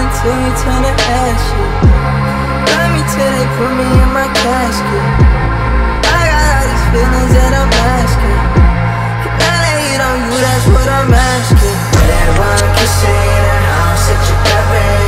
till you turn to ashes. Love me till they put me in my casket. I got all these feelings that I'm asking. Can I lay it on you, that's what I'm asking. Everyone can say in the house that you're